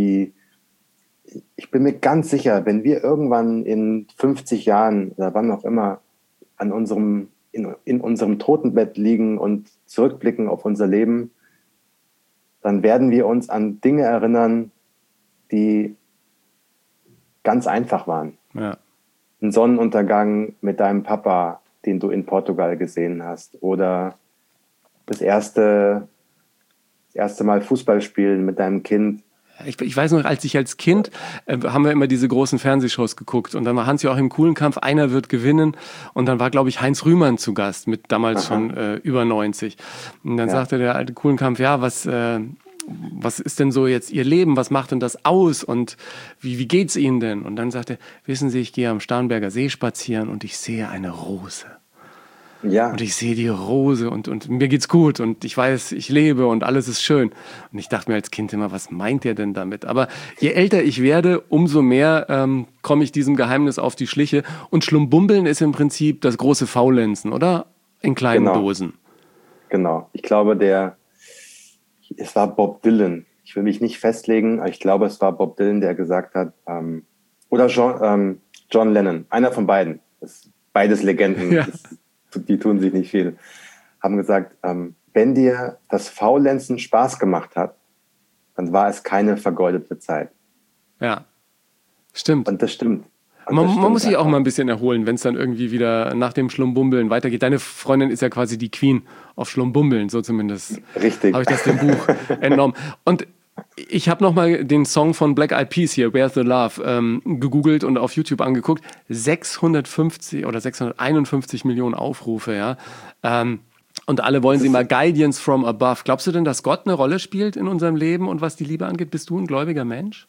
ich bin mir ganz sicher, wenn wir irgendwann in 50 Jahren oder wann auch immer in unserem Totenbett liegen und zurückblicken auf unser Leben, dann werden wir uns an Dinge erinnern, die ganz einfach waren. Ja. Ein Sonnenuntergang mit deinem Papa, den du in Portugal gesehen hast, oder das erste Mal Fußball spielen mit deinem Kind. Ich weiß noch, als Kind haben wir immer diese großen Fernsehshows geguckt und dann war Hans-Joachim Kulenkampf, einer wird gewinnen und dann war, glaube ich, Heinz Rühmann zu Gast mit damals schon über 90. Und dann sagte der alte Kulenkampf, ja, was ist denn so jetzt Ihr Leben, was macht denn das aus und wie geht's Ihnen denn? Und dann sagte er, wissen Sie, ich gehe am Starnberger See spazieren und ich sehe eine Rose. Ja. Und ich sehe die Rose und mir geht's gut und ich weiß, ich lebe und alles ist schön. Und ich dachte mir als Kind immer, was meint der denn damit? Aber je älter ich werde, umso mehr komme ich diesem Geheimnis auf die Schliche. Und Schlumbumbeln ist im Prinzip das große Faulenzen, oder? In kleinen Dosen. Genau. Ich glaube, es war Bob Dylan. Ich will mich nicht festlegen, aber ich glaube, es war Bob Dylan, der gesagt hat, oder John Lennon, einer von beiden. Beides Legenden, Ja. Die tun sich nicht viel. Haben gesagt, wenn dir das Faulenzen Spaß gemacht hat, dann war es keine vergeudete Zeit. Ja, stimmt. Und das stimmt. Und Man das muss sich stimmt auch einfach. mal ein bisschen erholen, wenn es dann irgendwie wieder nach dem Schlumbumbeln weitergeht. Deine Freundin ist ja quasi die Queen auf Schlumbumbeln, so zumindest Richtig. habe ich das dem Buch entnommen. Und ich habe nochmal den Song von Black Eyed Peas hier, Where's the Love, gegoogelt und auf YouTube angeguckt. 650 oder 651 Millionen Aufrufe, ja. Und alle wollen sie mal Guidance from above. Glaubst du denn, dass Gott eine Rolle spielt in unserem Leben und was die Liebe angeht? Bist du ein gläubiger Mensch?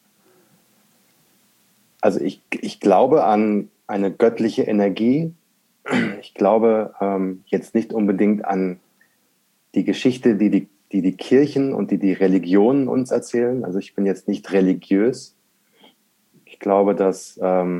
Also ich glaube an eine göttliche Energie. Ich glaube jetzt nicht unbedingt an die Geschichte, die Kirchen und die Religionen uns erzählen. Also ich bin jetzt nicht religiös. Ich glaube, dass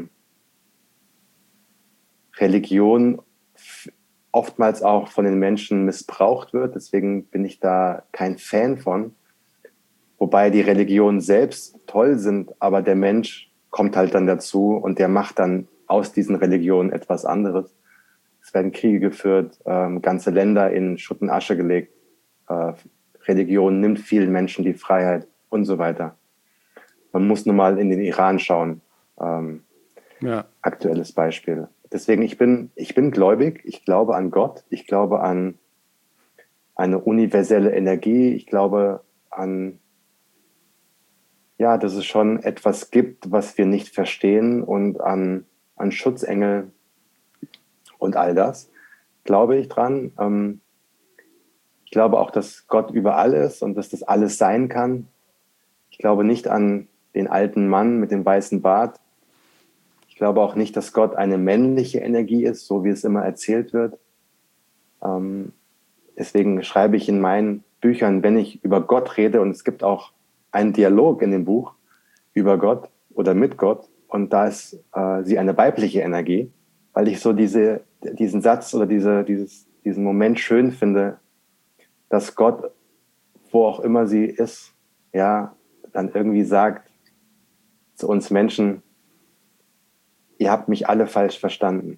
Religion oftmals auch von den Menschen missbraucht wird. Deswegen bin ich da kein Fan von. Wobei die Religionen selbst toll sind, aber der Mensch kommt halt dann dazu und der macht dann aus diesen Religionen etwas anderes. Es werden Kriege geführt, ganze Länder in Schutt und Asche gelegt. Religion nimmt vielen Menschen die Freiheit und so weiter. Man muss nur mal in den Iran schauen. Ja. Aktuelles Beispiel. Deswegen, ich bin gläubig. Ich glaube an Gott. Ich glaube an eine universelle Energie. Ich glaube an, ja, dass es schon etwas gibt, was wir nicht verstehen, und an Schutzengel und all das. Glaube ich dran. Ich glaube auch, dass Gott überall ist und dass das alles sein kann. Ich glaube nicht an den alten Mann mit dem weißen Bart. Ich glaube auch nicht, dass Gott eine männliche Energie ist, so wie es immer erzählt wird. Deswegen schreibe ich in meinen Büchern, wenn ich über Gott rede, und es gibt auch einen Dialog in dem Buch über Gott oder mit Gott, und da ist sie eine weibliche Energie, weil ich so diesen Satz oder diesen Moment schön finde, dass Gott, wo auch immer sie ist, ja, dann irgendwie sagt zu uns Menschen: Ihr habt mich alle falsch verstanden.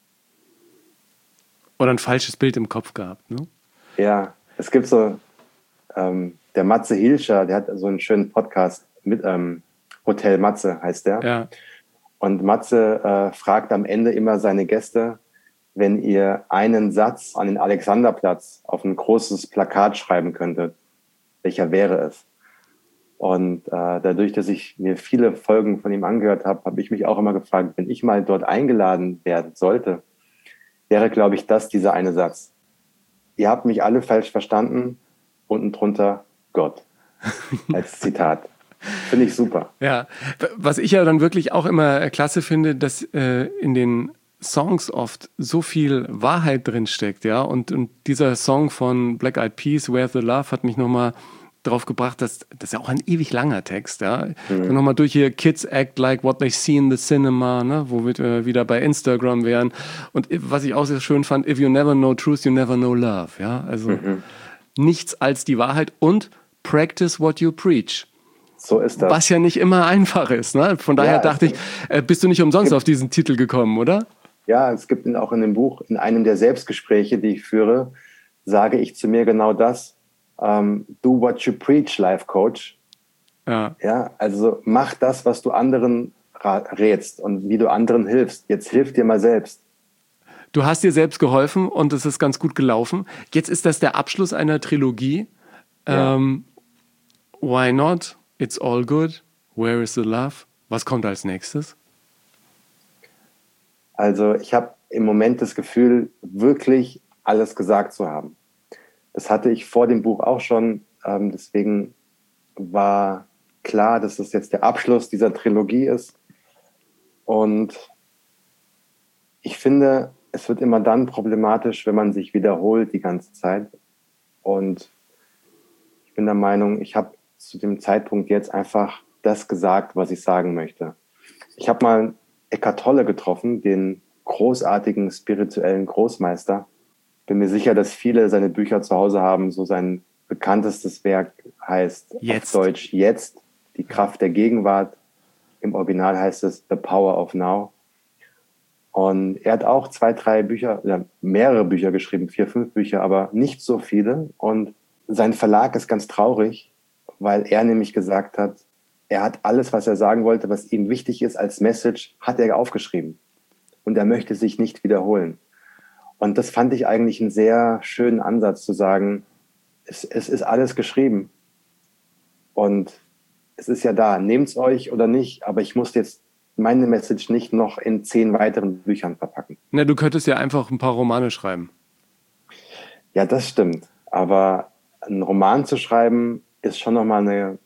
Oder ein falsches Bild im Kopf gehabt, ne? Ja, es gibt so, der Matze Hilscher, der hat so einen schönen Podcast mit Hotel Matze heißt der. Ja. Und Matze fragt am Ende immer seine Gäste, wenn ihr einen Satz an den Alexanderplatz auf ein großes Plakat schreiben könntet, welcher wäre es? Und dadurch, dass ich mir viele Folgen von ihm angehört habe, habe ich mich auch immer gefragt, wenn ich mal dort eingeladen werden sollte, wäre, glaube ich, dieser eine Satz: Ihr habt mich alle falsch verstanden, unten drunter Gott. Als Zitat. Finde ich super. Ja, was ich ja dann wirklich auch immer klasse finde, dass in den Songs oft so viel Wahrheit drin steckt, ja, und dieser Song von Black Eyed Peas, Where's the Love, hat mich nochmal drauf gebracht, dass das ist ja auch ein ewig langer Text, ja. Dann nochmal durch hier: Kids act like what they see in the cinema, ne, wo wir wieder bei Instagram wären. Und was ich auch sehr schön fand: If you never know truth, you never know love, ja, also nichts als die Wahrheit und practice what you preach. So ist das. Was ja nicht immer einfach ist, ne? Von daher Ja, dachte ich, bist du nicht umsonst auf diesen Titel gekommen, oder? Ja, es gibt auch in dem Buch, in einem der Selbstgespräche, die ich führe, sage ich zu mir genau das: Do what you preach, Life Coach. Ja. Ja, also mach das, was du anderen rätst und wie du anderen hilfst. Jetzt hilf dir mal selbst. Du hast dir selbst geholfen und es ist ganz gut gelaufen. Jetzt ist das der Abschluss einer Trilogie. Ja. Why not? It's all good. Where is the love? Was kommt als nächstes? Also ich habe im Moment das Gefühl, wirklich alles gesagt zu haben. Das hatte ich vor dem Buch auch schon. Deswegen war klar, dass das jetzt der Abschluss dieser Trilogie ist. Und ich finde, es wird immer dann problematisch, wenn man sich wiederholt die ganze Zeit. Und ich bin der Meinung, ich habe zu dem Zeitpunkt jetzt einfach das gesagt, was ich sagen möchte. Ich habe mal Eckhart Tolle getroffen, den großartigen spirituellen Großmeister. bin mir sicher, dass viele seine Bücher zu Hause haben. So sein bekanntestes Werk heißt Jetzt. Auf Deutsch Jetzt, die Kraft der Gegenwart. Im Original heißt es The Power of Now. Und er hat auch 2, 3 Bücher, oder mehrere Bücher geschrieben, 4, 5 Bücher, aber nicht so viele. Und sein Verlag ist ganz traurig, weil er nämlich gesagt hat, er hat alles, was er sagen wollte, was ihm wichtig ist als Message, hat er aufgeschrieben. Und er möchte sich nicht wiederholen. Und das fand ich eigentlich einen sehr schönen Ansatz, zu sagen, es ist alles geschrieben. Und es ist ja da, nehmt's euch oder nicht, aber ich muss jetzt meine Message nicht noch in 10 weiteren Büchern verpacken. Na, du könntest ja einfach ein paar Romane schreiben. Ja, das stimmt. Aber einen Roman zu schreiben, ist schon nochmal eine,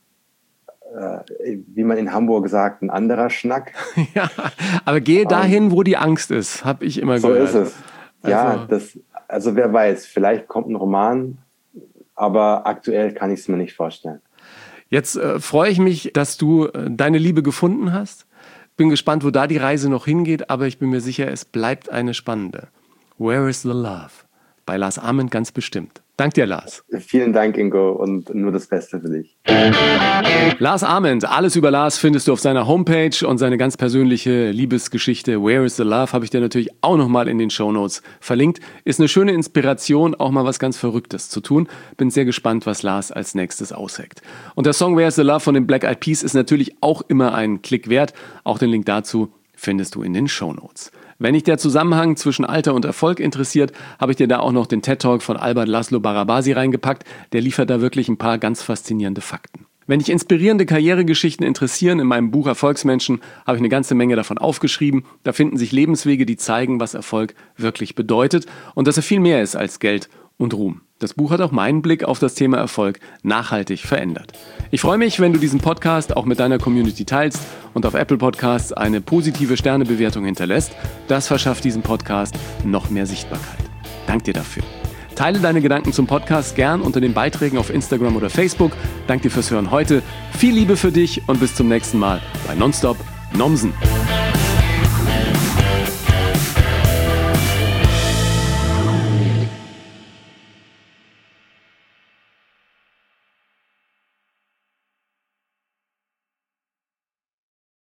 wie man in Hamburg sagt, ein anderer Schnack. Ja, aber gehe dahin, wo die Angst ist, habe ich immer gehört. So ist es. Ja, also wer weiß, vielleicht kommt ein Roman, aber aktuell kann ich es mir nicht vorstellen. Jetzt freue ich mich, dass du deine Liebe gefunden hast. Bin gespannt, wo da die Reise noch hingeht, aber ich bin mir sicher, es bleibt eine spannende. Where is the Love? Bei Lars Ament ganz bestimmt. Dank dir, Lars. Vielen Dank, Ingo, und nur das Beste für dich. Lars Ament, alles über Lars findest du auf seiner Homepage, und seine ganz persönliche Liebesgeschichte Where is the Love habe ich dir natürlich auch nochmal in den Shownotes verlinkt. Ist eine schöne Inspiration, auch mal was ganz Verrücktes zu tun. Bin sehr gespannt, was Lars als nächstes ausheckt. Und der Song Where is the Love von den Black Eyed Peas ist natürlich auch immer einen Klick wert. Auch den Link dazu findest du in den Shownotes. Wenn dich der Zusammenhang zwischen Alter und Erfolg interessiert, habe ich dir da auch noch den TED-Talk von Albert Laszlo Barabasi reingepackt. Der liefert da wirklich ein paar ganz faszinierende Fakten. Wenn dich inspirierende Karrieregeschichten interessieren, in meinem Buch Erfolgsmenschen habe ich eine ganze Menge davon aufgeschrieben. Da finden sich Lebenswege, die zeigen, was Erfolg wirklich bedeutet und dass er viel mehr ist als Geld und Ruhm. Das Buch hat auch meinen Blick auf das Thema Erfolg nachhaltig verändert. Ich freue mich, wenn du diesen Podcast auch mit deiner Community teilst und auf Apple Podcasts eine positive Sternebewertung hinterlässt. Das verschafft diesem Podcast noch mehr Sichtbarkeit. Dank dir dafür. Teile deine Gedanken zum Podcast gern unter den Beiträgen auf Instagram oder Facebook. Danke dir fürs Hören heute. Viel Liebe für dich und bis zum nächsten Mal bei Nonstop Nomsen.